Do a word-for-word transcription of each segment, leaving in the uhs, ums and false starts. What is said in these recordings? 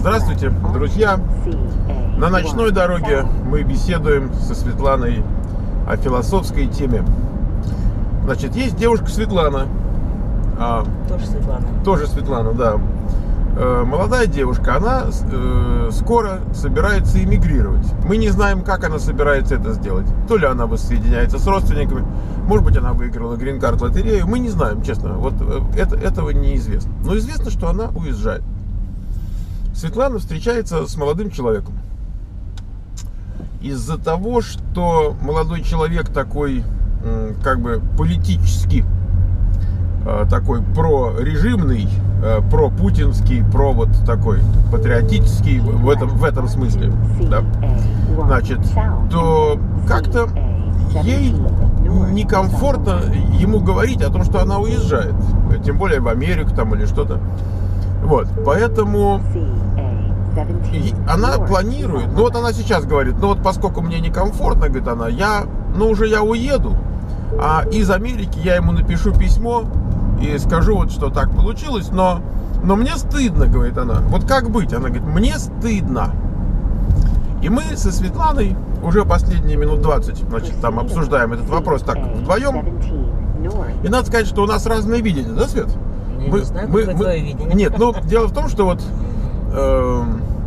Здравствуйте, друзья! На ночной дороге мы беседуем со Светланой о философской теме. Значит, есть девушка Светлана. А, тоже Светлана. Тоже Светлана, да. Э, молодая девушка, она э, скоро собирается эмигрировать. Мы не знаем, как она собирается это сделать. То ли она воссоединяется с родственниками, может быть, она выиграла грин-карт лотерею. Мы не знаем, честно. Вот это, этого неизвестно. Но известно, что она уезжает. Светлана встречается с молодым человеком. Из-за того, что молодой человек такой, как бы политически, такой прорежимный, пропутинский, про вот такой патриотический в этом, в этом смысле, да, значит, то как-то ей некомфортно ему говорить о том, что она уезжает, тем более в Америку там или что-то. Вот, поэтому она планирует, ну вот она сейчас говорит, ну вот поскольку мне некомфортно, говорит она, я, ну уже я уеду, а из Америки я ему напишу письмо и скажу вот, что так получилось, но, но мне стыдно, говорит она, вот как быть, она говорит, мне стыдно. И мы со Светланой уже последние минут двадцать, значит, там обсуждаем этот вопрос так вдвоем, и надо сказать, что у нас разные видения, да, Свет? Я мы, не знаю, мы, мы, твое видение. Нет, ну дело в том, что вот э,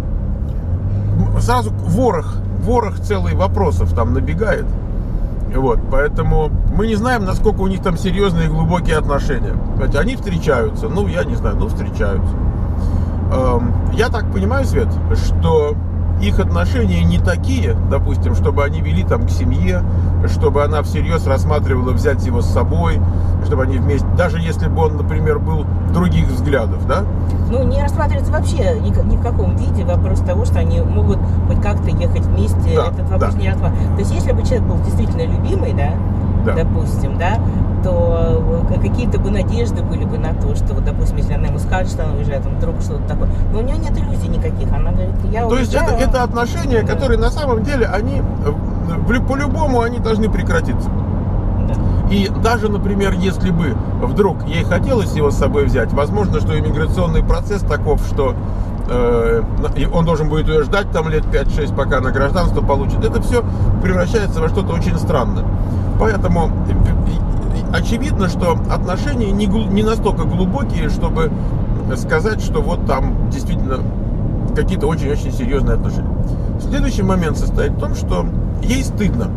сразу ворох, ворох целый вопросов там набегает. Вот, поэтому мы не знаем, насколько у них там серьезные и глубокие отношения. Хотя они встречаются, ну я не знаю, ну встречаются. Э, я так понимаю, Свет, что их отношения не такие, допустим, чтобы они вели там к семье, чтобы она всерьез рассматривала взять его с собой, чтобы они вместе, даже если бы он, например, был других взглядов, да? Ну, не рассматривается вообще ни, ни в каком виде вопрос того, что они могут хоть как-то ехать вместе, да, этот вопрос да. не рассматривается. То есть, если бы человек был действительно любимый, да, да. допустим, да, то какие-то бы надежды были бы на то, что, вот, допустим, если она ему скажет, что она уезжает, он вдруг что-то такое. Но у нее нет иллюзий никаких. Она говорит, я То уезжаю. есть это, это отношения, да. которые на самом деле, они по-любому они должны прекратиться. Да. И даже, например, если бы вдруг ей хотелось его с собой взять, возможно, что иммиграционный процесс таков, что э, он должен будет ее ждать там лет пять-шесть, пока она гражданство получит. Это все превращается во что-то очень странное. Поэтому очевидно, что отношения не, не настолько глубокие, чтобы сказать, что вот там действительно какие-то очень-очень серьезные отношения. Следующий момент состоит в том, что ей стыдно.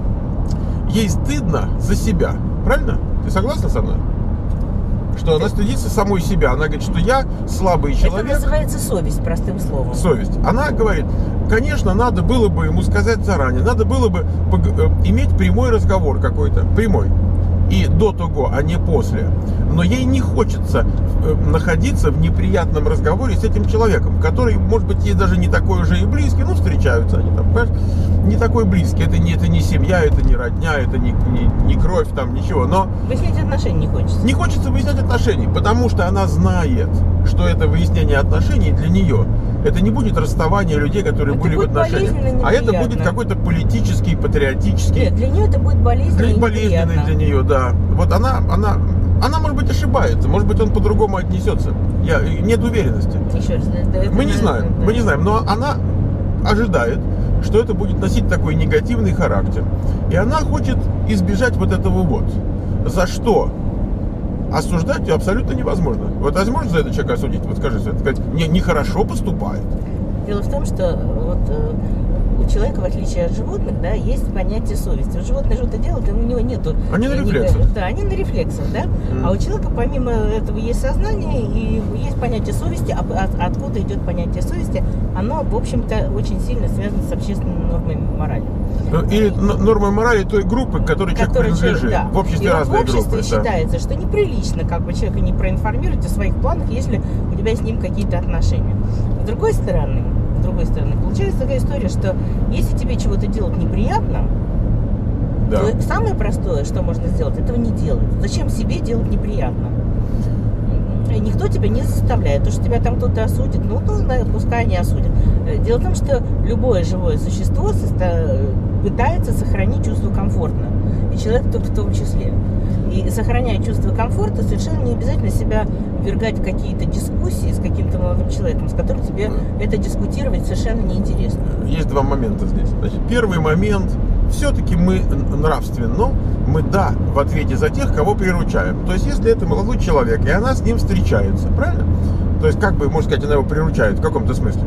Ей стыдно за себя. Правильно? Ты согласна со мной? Что она стыдится самой себя. Она говорит, что я слабый человек. Это называется совесть, простым словом. Совесть. Она говорит, конечно, надо было бы ему сказать заранее. Надо было бы иметь прямой разговор какой-то. Прямой. И до того, а не после. Но ей не хочется находиться в неприятном разговоре с этим человеком, который, может быть, ей даже не такой уже и близкий, ну, встречаются они там, понимаешь, не такой близкий, это не, это не семья, это не родня, это не, не, не кровь, там, ничего, но... Выяснять отношений не хочется. Не хочется выяснять отношений, потому что она знает, что это выяснение отношений для нее, это не будет расставание людей, которые это были в отношениях, а это будет какой-то политический, патриотический... Нет, для нее это будет болезненно и болезненный для нее, да. Вот она, она, она, может быть, ошибается, может быть, он по-другому отнесется. Я, нет уверенности. Еще раз, это, мы не знаем, да. мы не знаем, но она ожидает, что это будет носить такой негативный характер. И она хочет избежать вот этого вот. За что? Осуждать ее абсолютно невозможно. Вот возможно за это человека осудить? Вот скажи, сказать, не, нехорошо поступает. Дело в том, что вот у человека, в отличие от животных, да, есть понятие совести. У животных что-то делают, и у него нету... Они на рефлексах. Да, они на рефлексах, да. Mm. А у человека помимо этого есть сознание и есть понятие совести. А от, откуда идет понятие совести? Оно, в общем-то, очень сильно связано с общественными нормами морали. Или нормой морали той группы, к которой человек принадлежит. Да. В обществе и разные группы. В обществе группы, считается, да. что неприлично как бы человека не проинформировать о своих планах, если у тебя с ним какие-то отношения. С другой стороны, с другой стороны, получается такая история, что если тебе чего-то делать неприятно, да. то самое простое, что можно сделать, этого не делать. Зачем себе делать неприятно? Никто тебя не заставляет. То, что тебя там кто-то осудит, ну, ну, пускай они осудят. Дело в том, что любое живое существо пытается сохранить чувство комфортно. И человек в том числе. И сохраняя чувство комфорта, совершенно не обязательно себя ввергать в какие-то дискуссии с каким-то молодым человеком, с которым тебе это дискутировать совершенно неинтересно. Есть два момента здесь. Значит, первый момент, все-таки мы нравственно, мы, да, в ответе за тех, кого приручаем. То есть, если это молодой человек, и она с ним встречается, правильно? То есть, как бы, можно сказать, она его приручает в каком-то смысле.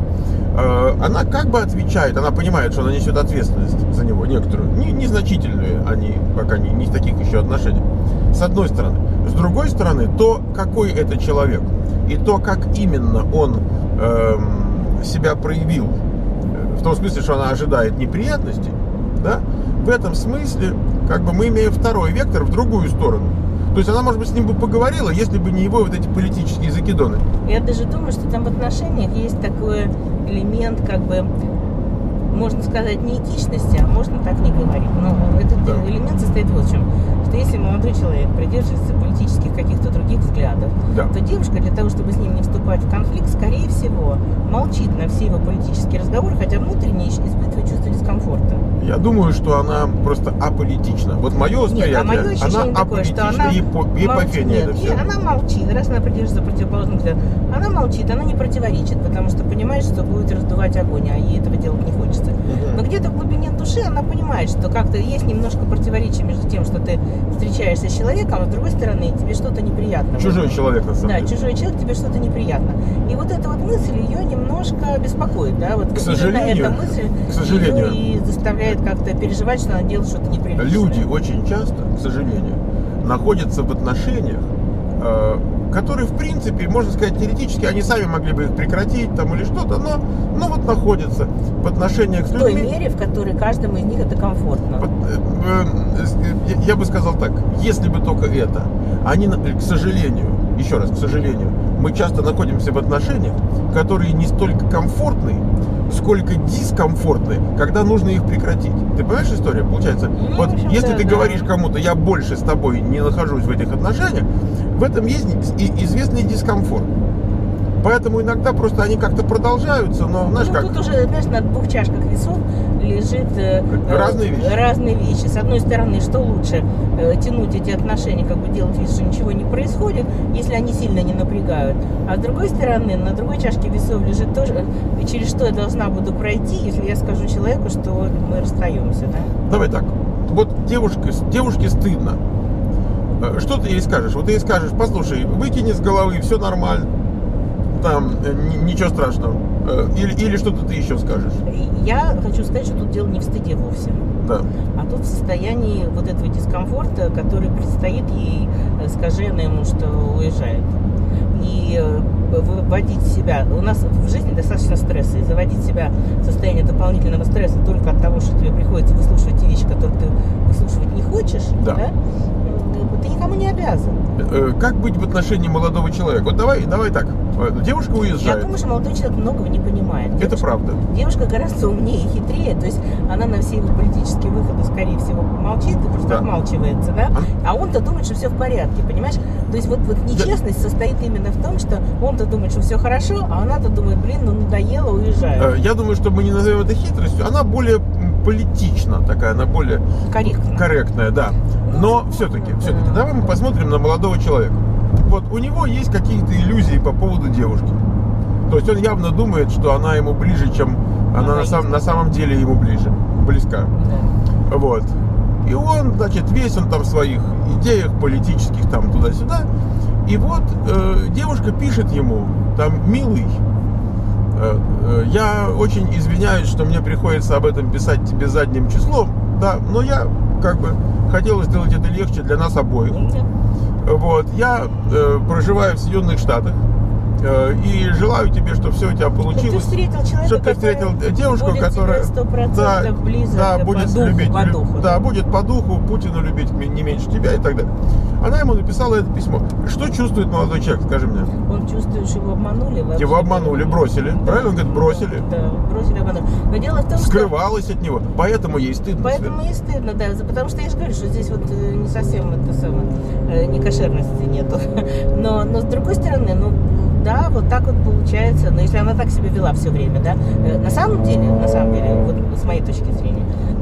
Она как бы отвечает, она понимает, что она несет ответственность за него, некоторую, не, незначительную, они пока не, не в таких еще отношениях, с одной стороны. С другой стороны, то, какой это человек, и то, как именно он эм, себя проявил, в том смысле, что она ожидает неприятностей, да, в этом смысле, как бы мы имеем второй вектор в другую сторону. То есть она, может быть, с ним бы поговорила, если бы не его вот эти политические закидоны. Я даже думаю, что там в отношениях есть такой элемент, как бы, можно сказать, не этичности, а можно так не говорить. Но этот да. элемент состоит вот в чем. Что если молодой человек придерживается политических каких-то других взглядов, да. то девушка для того, чтобы с ним не вступать в конфликт, скорее всего, молчит на все его политические разговоры, хотя внутренне испытывает чувство дискомфорта. Я думаю, что она просто аполитична. Вот мое восприятие, Нет, а мое ощущение она такое, что она ей по фене это все. Нет, она молчит, раз она придерживается противоположных взглядов, она молчит, она не противоречит, потому что понимает, что будет раздувать огонь, а ей этого делать не хочется. Угу. Но где-то в глубине души она понимает, что как-то есть немножко противоречие между тем, что ты встречаешься с человеком, а с другой стороны тебе что-то неприятно. Чужой человек, на самом да, деле. Да, чужой человек, тебе что-то неприятно. И вот эта вот мысль ее немножко беспокоит, да, вот к сожалению, эта мысль к сожалению, ее и заставляет как-то переживать, что она делает что-то неприличное. Люди очень часто, к сожалению, находятся в отношениях, э, которые, в принципе, можно сказать, теоретически, они сами могли бы их прекратить там или что-то, но, но вот находятся в отношениях с людьми. В той мере, в которой каждому из них это комфортно. Под, э, э, я бы сказал так, если бы только это, они, к сожалению, еще раз, к сожалению, мы часто находимся в отношениях, которые не столько комфортны, сколько дискомфортны, когда нужно их прекратить. Ты понимаешь историю? Получается, ну, вот общем, если да, ты да. говоришь кому-то, я больше с тобой не нахожусь в этих отношениях, в этом есть известный дискомфорт. Поэтому иногда просто они как-то продолжаются, но знаешь ну, как... Тут уже, знаешь, на двух чашках весов лежит э, разные вещи. разные вещи. С одной стороны, что лучше, э, тянуть эти отношения, как бы делать вид, что ничего не происходит, если они сильно не напрягают. А с другой стороны, на другой чашке весов лежит тоже, через что я должна буду пройти, если я скажу человеку, что мы расстаемся, да? Давай так. Вот девушке, девушке стыдно. Что ты ей скажешь? Вот ты ей скажешь, послушай, выкини с головы, все нормально. Там ничего страшного. Или, или что-то ты еще скажешь? Я хочу сказать, что тут дело не в стыде вовсе. Да. А тут в состоянии вот этого дискомфорта, который предстоит ей, скажи ему, что уезжает. И выводить себя... У нас в жизни достаточно стресса. И заводить себя в состояние дополнительного стресса только от того, что тебе приходится выслушивать те вещи, которые ты выслушивать не хочешь, да. Да? Ты никому не обязан. Как быть в отношении молодого человека? Вот давай, давай так. Девушка уезжает. Я думаю, что молодой человек многого не понимает. Это девушка, правда. Девушка гораздо умнее и хитрее. То есть она на все его политические выходы, скорее всего, молчит и просто да. отмалчивается, да? А он-то думает, что все в порядке, понимаешь? То есть вот, вот нечестность да. состоит именно в том, что он-то думает, что все хорошо, а она-то думает, блин, ну надоело, уезжаю. Я думаю, что мы не назовем это хитростью. Она более политична такая, она более корректная, корректная, да. Но все-таки, да. все-таки, давай мы посмотрим на молодого человека. Вот у него есть какие-то иллюзии по поводу девушки. То есть он явно думает, что она ему ближе, чем она на, сам, на самом деле ему ближе, близка. Да. Вот. И он, значит, весь он там в своих идеях политических, там туда-сюда. И вот э, девушка пишет ему, там, милый, э, э, я очень извиняюсь, что мне приходится об этом писать тебе задним числом, да, но я как бы хотела сделать это легче для нас обоих. Вот, я э, проживаю в Соединенных Штатах э, и желаю тебе, чтобы все у тебя получилось. Чтобы ты встретил человека, чтобы ты встретил девушку, будет которая сто процентов да, близок да, будет по духу, любить, по духу. Да, будет по духу, Путина любить не меньше тебя и так далее. Она ему написала это письмо. Что чувствует молодой человек, скажи мне? Он чувствует, что его обманули. Вообще. Его обманули, бросили. Да, правильно? Он говорит, бросили. Да, бросили, обманули. Но дело в том, скрывалась что... от него. Поэтому ей стыдно. Поэтому ей стыдно, да. Потому что я же говорю, что здесь вот не совсем это самое, не кошерности нету. Но, но с другой стороны, ну, да, вот так вот получается. Но если она так себя вела все время, да, на самом деле, на самом деле, вот с моей точки зрения,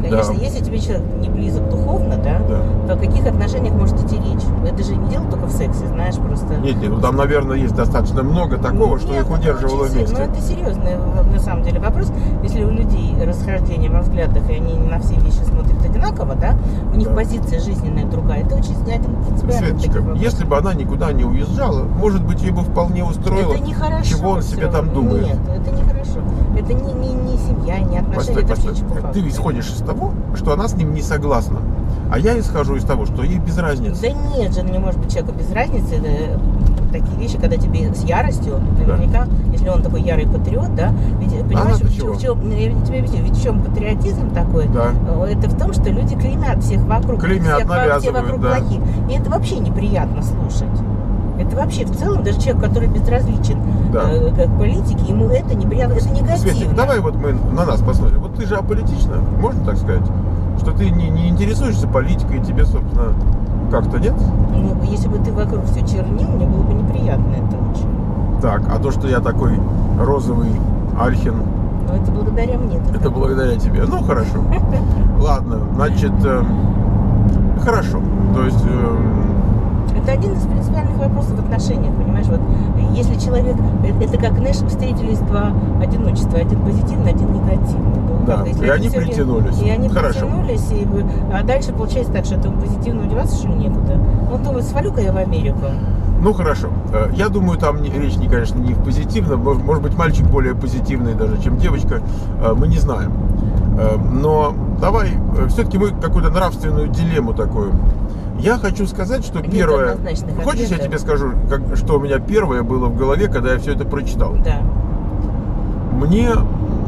Конечно, Да. если тебе человек не близок духовно, да, Да. то о каких отношениях может идти речь? Это же не дело только в сексе, знаешь, просто... Нет, нет, ну там, наверное, есть достаточно много такого, что Нет, их это удерживало очень вместе. сильно. Ну, это серьезный на самом деле вопрос. Если у людей расхождение во взглядах, и они на все вещи смотрят одинаково, да, у них Да. позиция жизненная другая, это очень один принципиальный Светочка, такой вопрос. если бы она никуда не уезжала, может быть, ей бы вполне устроило, Это нехорошо. чего он себе всё. там думает. Нет, это нехорошо. Это не, не, не семья, не отношения, Постой, это постой. все чепуха. Ты исходишь из того, что она с ним не согласна. А я исхожу из того, что ей без разницы. Да нет же, не может быть человека без разницы. Это такие вещи, когда тебе с яростью, наверняка, если он такой ярый патриот, да, ведь, понимаешь, Она-то в, чего? в чем, я тебе объясню, ведь в чем патриотизм такой? Да. Это в том, что люди клеймят всех вокруг, Клеймят, всех, навязывают, все вокруг да. плохие. И это вообще неприятно слушать. Это вообще в целом, даже человек, который безразличен Да. э, к политике, ему это неприятно, это негативно. Светик, давай вот мы на нас посмотрим. Вот ты же аполитична, можно так сказать? Что ты не, не интересуешься политикой, и тебе, собственно, как-то нет? Ну, если бы ты вокруг все чернил, мне было бы неприятно это очень. Так, а то, что я такой розовый Альхин, Но это благодаря мне. ты это такой. благодаря тебе. Ну, хорошо. Ладно, значит, э, хорошо. То есть... э, Это один из принципиальных вопросов в отношениях, понимаешь? Вот если человек, э, это как, знаешь, встретились два одиночества, один позитивный, один негативный. Ну, Да, как, если и они всё время- притянулись. И они Хорошо. притянулись, и, а дальше получается так, что этому позитивному деваться, что ли, некуда. Ну, думаю, свалю-ка я в Америку. Ну, хорошо. Э, Я думаю, там не- речь, не, конечно, не в позитивном. Может, может быть, мальчик более позитивный даже, чем девочка. Э, Мы не знаем. Э, Но давай, все-таки мы какую-то нравственную дилемму такую. Я хочу сказать, что Нет первое... однозначных Хочешь, я ответов. тебе скажу, как, что у меня первое было в голове, когда я все это прочитал? Да. Мне... м,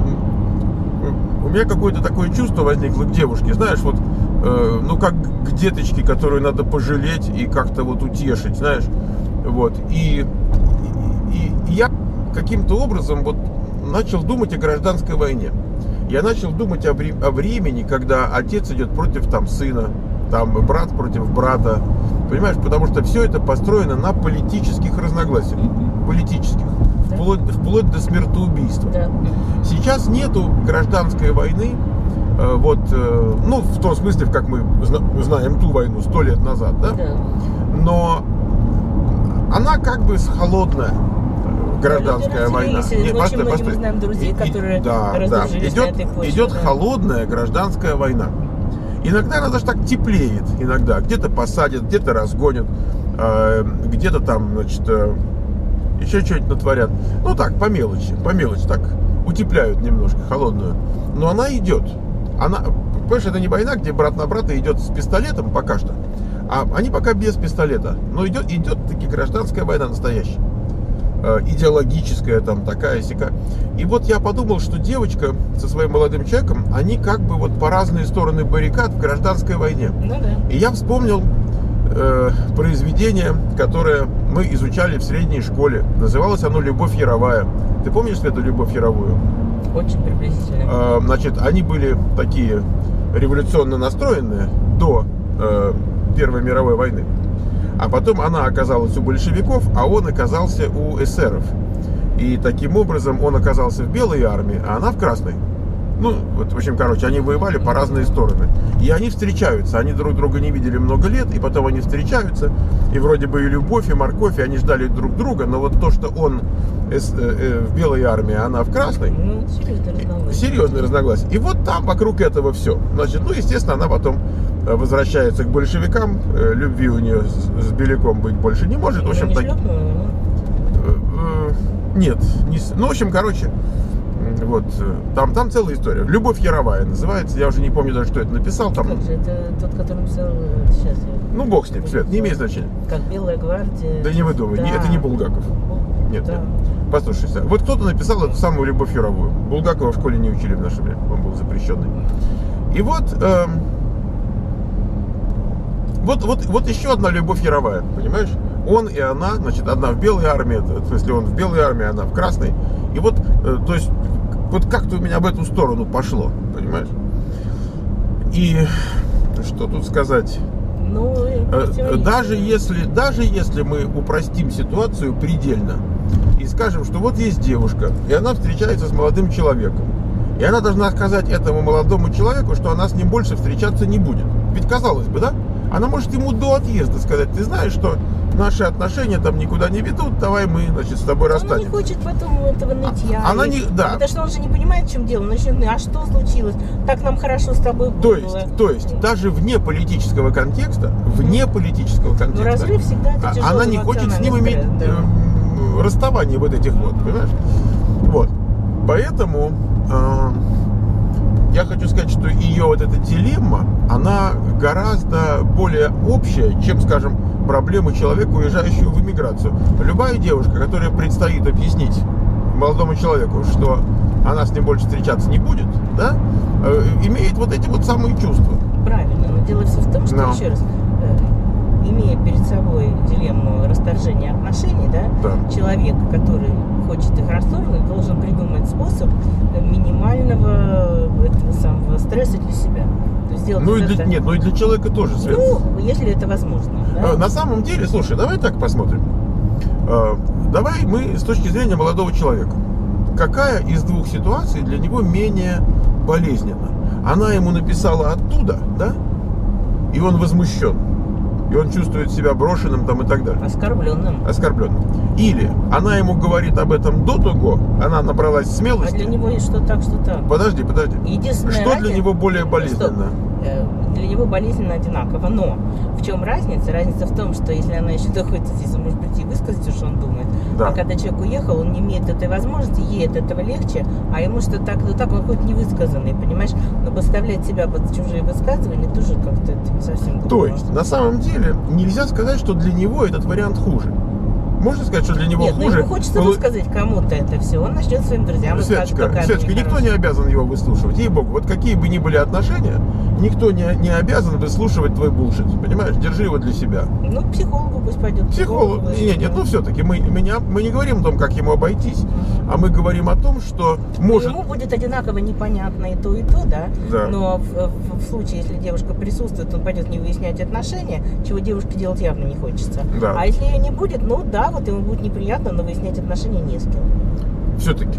У меня какое-то такое чувство возникло к девушке. Знаешь, вот, э, ну, как к деточке, которую надо пожалеть и как-то вот утешить, знаешь. Вот. И, и, и я каким-то образом вот начал думать о гражданской войне. Я начал думать о, вре- о времени, когда отец идет против там сына, там брат против брата. Понимаешь, потому что все это построено на политических разногласиях. Политических. Да. Вплоть, вплоть до смертоубийства. Да. Сейчас нету гражданской войны, э, вот, э, ну, в том смысле, как мы зна- знаем ту войну сто лет назад, да? Да. Но она как бы с холодная э, гражданская Люди война. разделились, Не, очень постой, многие мы постой. знаем друзей, И- и- которые да, да. разорились на Идет, этой почве, идет да. холодная гражданская война. Иногда она даже так теплеет, иногда. Где-то посадят, где-то разгонят, э, где-то там, значит, э, еще что-нибудь натворят. Ну так, по мелочи, по мелочи, так утепляют немножко холодную. Но она идет. Она, понимаешь, это не война, где брат на брата идет с пистолетом пока что. А они пока без пистолета. Но идет, идет таки гражданская война настоящая. Э, идеологическая там такая сяка. И вот я подумал, что девочка со своим молодым человеком, они как бы вот по разные стороны баррикад в гражданской войне. Ну да. И я вспомнил э, произведение, которое мы изучали в средней школе. Называлось оно «Любовь Яровая». Ты помнишь эту «Любовь Яровую»? Очень приблизительно. Э, значит, они были такие революционно настроенные до э, Первой мировой войны. А потом она оказалась у большевиков, а он оказался у эсеров. И таким образом он оказался в белой армии, а она в красной. Ну, вот, в общем, короче, они воевали по разные стороны. И они встречаются, они друг друга не видели много лет, и потом они встречаются. И вроде бы и любовь, и морковь, и они ждали друг друга. Но вот то, что он эс, э, э, в белой армии, а она в красной, Ну, это серьезно разногласие. серьезные разногласия. И вот там вокруг этого все. Значит, ну, естественно, она потом э, возвращается к большевикам. Э, Любви у нее с, с Беляком быть больше не может. В общем, не так... шлепнула его? Э, э, Нет, не... с- ну, в общем, короче, м, вот, э, там, там целая история. «Любовь Яровая» называется. Я уже не помню даже, кто это написал. Там, Как же, это тот, который написал, э, сейчас я... ну, бог с ним, Свет, не имеет значения. Как «Белая гвардия». Да не выдумывай, не- это не Булгаков. Нет, Да. нет. Послушайся, вот кто-то написал эту самую «Любовь Яровую». Булгакова в школе не учили в наше время, он был запрещенный. И вот, эм, вот, вот, вот еще одна «Любовь Яровая», понимаешь? Он и она, значит, одна в белой армии, это, в смысле, он в белой армии, она в красной. И вот, э, то есть, вот как-то у меня в эту сторону пошло, понимаешь? И что тут сказать? Ну, и Э, противоречие. Даже если, даже если мы упростим ситуацию предельно и скажем, что вот есть девушка, и она встречается с молодым человеком, И она должна сказать этому молодому человеку, что она с ним больше встречаться не будет. Ведь казалось бы, да? Она может ему до отъезда сказать: ты знаешь, что наши отношения там никуда не ведут, давай мы, значит, с тобой расстанемся. Она не хочет потом этого нытья. Она не, да. Потому что он же не понимает, в чем дело. Он начнет: а что случилось? Так нам хорошо с тобой было. То есть, то есть даже вне политического контекста, вне политического контекста, но разрыв всегда это тяжелый она не хочет с ним иметь стресс, да. э, расставание вот этих вот, понимаешь? Вот. Поэтому э, я хочу сказать, что ее вот эта дилемма, она гораздо более общая, чем, скажем, проблемы человека, уезжающего в эмиграцию. Любая девушка, которая предстоит объяснить молодому человеку, что она с ним больше встречаться не будет, да, э, имеет вот эти вот самые чувства. Правильно, но дело все в том, что, No. еще раз, э, имея перед собой дилемму расторжения отношений, да, Да. человек, который хочет их расторгнуть, должен придумать способ минимального этого самого стресса для себя. То есть сделать Ну и это для, так. нет, ну и для человека тоже, Свет. Ну, если это возможно. Да? Э, На самом деле, слушай, давай так посмотрим. Э, Давай мы с точки зрения молодого человека. Какая из двух ситуаций для него менее болезненна? Она ему написала оттуда, да? И он возмущен. И он чувствует себя брошенным там и так далее. Оскорбленным. Оскорбленным. Или она ему говорит об этом до того, она набралась А смелости. для него есть что так, что так. Подожди, подожди. Единственное, Что ради- для него более Стоп. болезненно? Э, Для него болезненно одинаково. Но в чем разница? Разница в том, что если она еще находится здесь, он может прийти и высказать все, что он думает. Да. А когда человек уехал, он не имеет этой возможности, ей от этого легче, а ему что так, ну так он хоть невысказанный, понимаешь? Но подставлять себя под чужие высказывания тоже как-то это не совсем глупо. То есть, на самом деле, нельзя сказать, что для него этот вариант хуже. Можно сказать, что для него Нет, ну хуже? ему хочется Пол- высказать кому-то это все. Он начнет своим друзьям рассказывать, Светочка, какая Светочка, она никто не нехорошая. обязан его выслушивать. Ей-богу, вот какие бы ни были отношения, никто не, не обязан выслушивать твой булшит. Понимаешь? Держи его для себя. Ну, к психологу пусть пойдет. Психолог. Нет, нет, ну все-таки мы, меня, мы не говорим о том, как ему обойтись, а мы говорим о том, что может. Ему будет одинаково непонятно и то, и то, да? Да. Но в, в- в случае, если девушка присутствует, он пойдет не выяснять отношения, чего девушке делать явно не хочется. Да. А если ее не будет, ну да, вот ему будет неприятно, но выяснять отношения не с кем. Все-таки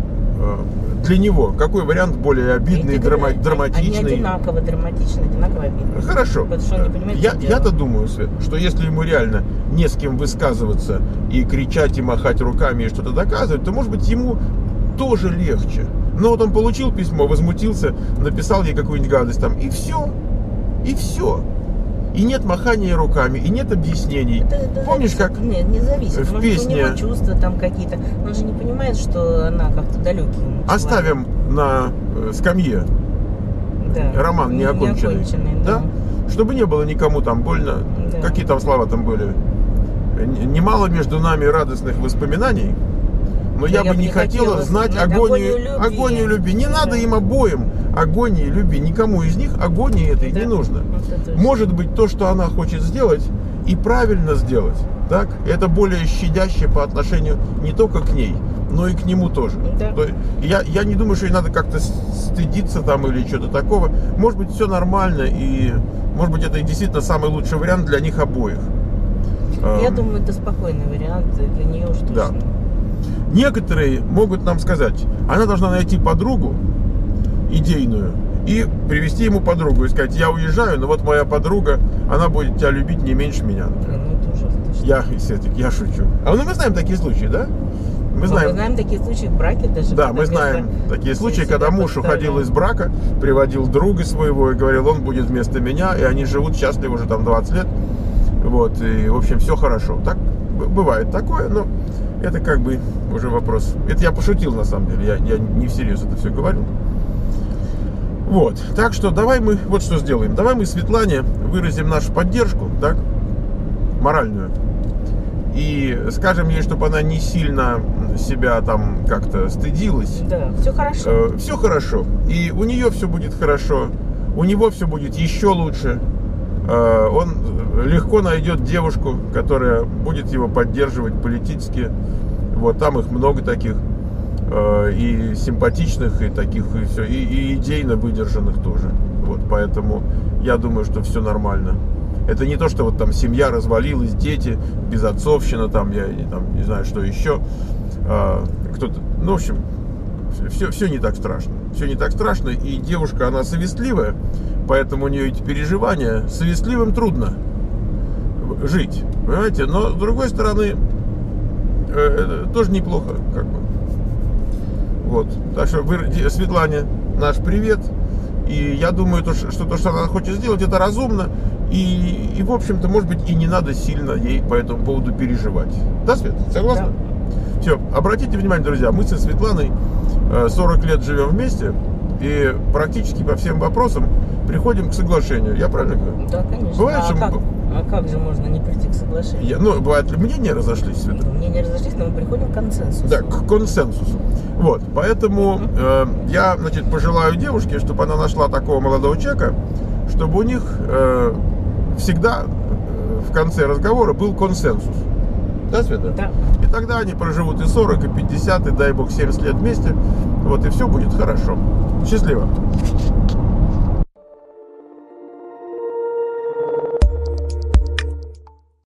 для него какой вариант более обидный, Я тебе драма- говорю, драматичный? Они одинаково драматичны, одинаково обидны. Хорошо. Потому что он не понимает, Я, в чем дело. я-то думаю, Свет, что если ему реально не с кем высказываться и кричать, и махать руками, и что-то доказывать, то, может быть, ему тоже легче. Но вот он получил письмо, возмутился, написал ей какую-нибудь гадость там, и все. И все. И нет махания руками, и нет объяснений. Это- это Помнишь, зависит- как Нет, не зависит. в Может, песне- у него чувства там какие-то. Он же не понимает, что она как-то далекий. ему оставим на э, скамье человек. Да. роман Не- неоконченный, неоконченный, да? Чтобы не было никому там больно. Да. Какие там слова там были? Н- Немало между нами радостных воспоминаний, но я, бы не хотела знать знать агонию, агонию любви. агонию любви. Не Да. надо им обоим агонии любви. Никому из них агонии этой Да. не нужно. Вот это точно. Может быть, то, что она хочет сделать, и правильно сделать, так? Это более щадяще по отношению не только к ней, но и к нему тоже. Да. То есть Я, я не думаю, что ей надо как-то стыдиться там или что-то такого. Может быть, все нормально, и может быть, это и действительно самый лучший вариант для них обоих. Я Эм, думаю, это спокойный вариант для нее уж точно. Да. Некоторые могут нам сказать, она должна найти подругу идейную и привести ему подругу и сказать: я уезжаю, но вот моя подруга, она будет тебя любить не меньше меня. Блин, ну это ужасно. Что? Я, Светик, я шучу. А ну мы знаем такие случаи, да? Мы Но знаем. Мы знаем такие случаи в браке даже. Да, когда мы знаем вместо- такие случаи, себя когда муж подставлял. уходил из брака, приводил друга своего и говорил: он будет вместо меня, и они живут счастливо уже там двадцать лет. Вот, и, в общем, все хорошо. Так б- бывает такое, но это как бы уже вопрос. Это я пошутил, на самом деле, я, я не всерьез это все говорю. Вот, так что давай мы вот что сделаем. Давай мы Светлане выразим нашу поддержку, так, моральную. И скажем ей, чтобы она не сильно себя там как-то стыдилась. Да, все хорошо. Все хорошо. И у нее все будет хорошо. У него все будет еще лучше. Э, Он легко найдет девушку, которая будет его поддерживать политически. Вот там их много таких. Э, И симпатичных, и таких, и все. И, и идейно выдержанных тоже. Вот, поэтому я думаю, что все нормально. Это не то, что вот там семья развалилась, дети, безотцовщина, там, я не, там, не знаю, что еще. А, кто-то, ну, в общем, все, все не так страшно. Все не так страшно, и девушка, она совестливая, поэтому у нее эти переживания. Совестливым трудно жить, понимаете? Но, с другой стороны, это тоже неплохо, как бы. Вот. Так что, вы, Светлане, наш привет. И я думаю, то, что то, что она хочет сделать, это разумно. И, и в общем-то, может быть, и не надо сильно ей по этому поводу переживать. Да, Свет? Согласна? Да. Все, обратите внимание, друзья, мы со Светланой сорок лет живем вместе. И практически по всем вопросам приходим к соглашению. Я правильно говорю? Да, конечно. Бывает, а, что... как, а как же можно не прийти к соглашению? Я, ну, бывает ли мнения разошлись, Света? Ну, мнения разошлись, но мы приходим к консенсусу. Да, к консенсусу. Вот, поэтому э, я, значит, пожелаю девушке, чтобы она нашла такого молодого человека, чтобы у них э, всегда э, в конце разговора был консенсус. Да, Света? Да. И тогда они проживут и сорок, и пятьдесят, и дай бог семьдесят лет вместе. Вот, и все будет хорошо. Счастливо.